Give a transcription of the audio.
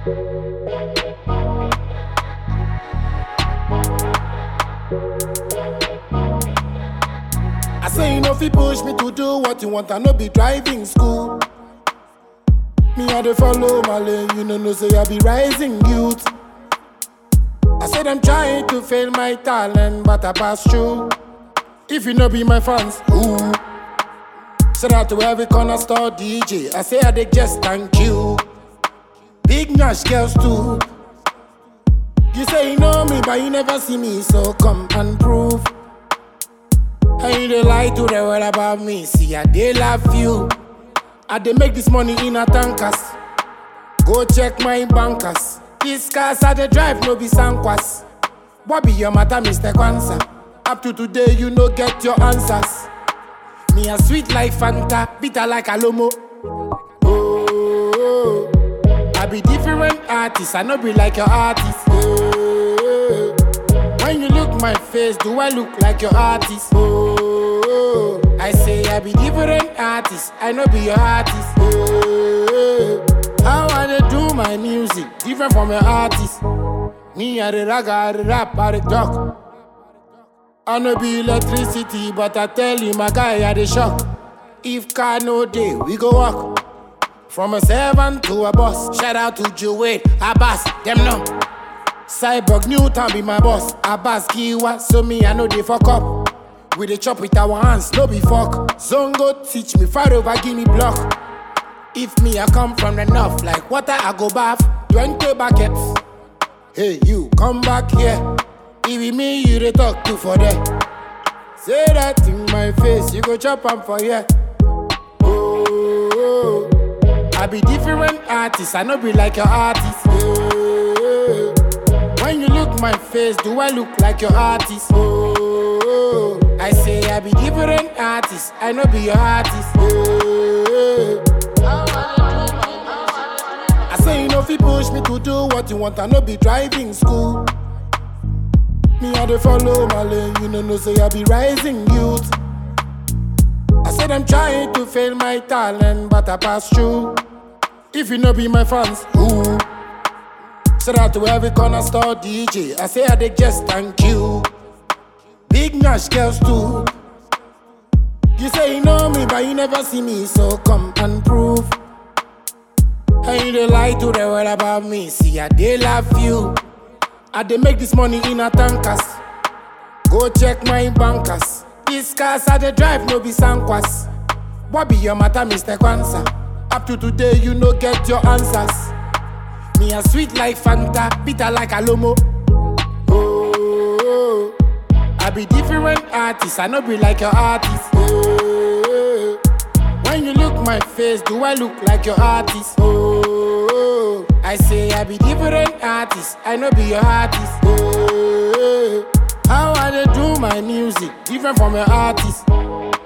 I say you know if you push me to do what you want, I no be driving school. Me I dey follow my lane, you know say I be rising youth. I said I'm trying to fail my talent, but I pass through. If you no be my fans, ooh. Shout out to every corner store DJ. I say I dey just thank you. Big Nash girls too. You say you know me, but you never see me, so come and prove. And you dey lie to the world about me. See, I dey love you. I dey make this money in a tankers. Go check my bankers. These cars I dey drive no be Sankwas. What be your matter, Mr. Kwanzaa? Up to today, you no get your answers. Me a sweet like Fanta, bitter like Alomo. Oh, I be different artist, I no be like your artist. Oh, when you look my face, do I look like your artist? Oh, I say I be different artist, I no be your artist. Oh, how I dey do my music, different from your artist. Me I dey rag, I dey rap, I dey talk. I no be electricity, but I tell you, my guy, I dey shock. If car no day, we go walk. From a servant to a boss. Shout out to Joey, Abbas, them no. Cyborg Newton be my boss. Abbas Kiwa, so me I know they fuck up. We dey chop with our hands, no be fuck. Zongo teach me, far over, give me block. If me I come from the north, like water I go bath. 20 buckets. Hey you, come back here. If it me you dey talk to for there. Say that in my face, you go chop am for here. Oh, I be different artist, I no be like your artist. Oh, when you look my face, do I look like your artist? Oh, I say I be different artist, I no be your artist. Oh, I say you know if you push me to do what you want, I no be driving school. Me I dey follow my lane, you know say I be rising youth. I said I'm trying to fail my talent, but I pass through. If you no be my fans, ooh. Shout out to every corner store DJ. I say I dey just thank you. Big Nash girls too. You say you know me, but you never see me, so come and prove. And you dey lie to the world about me. See, I dey love you. I dey make this money in a tankers. Go check my bankers. These cars I dey drive no be Sankwas. What be your matter, Mr. Kwanzaa? Up to today, you no get your answers. Me a sweet like Fanta, bitter like Alomo. Oh, I be different artist, I no be like your artist. Oh, when you look my face, do I look like your artist? Oh, I say I be different artist, I no be your artist. Oh, how I dey do my music, different from your artist.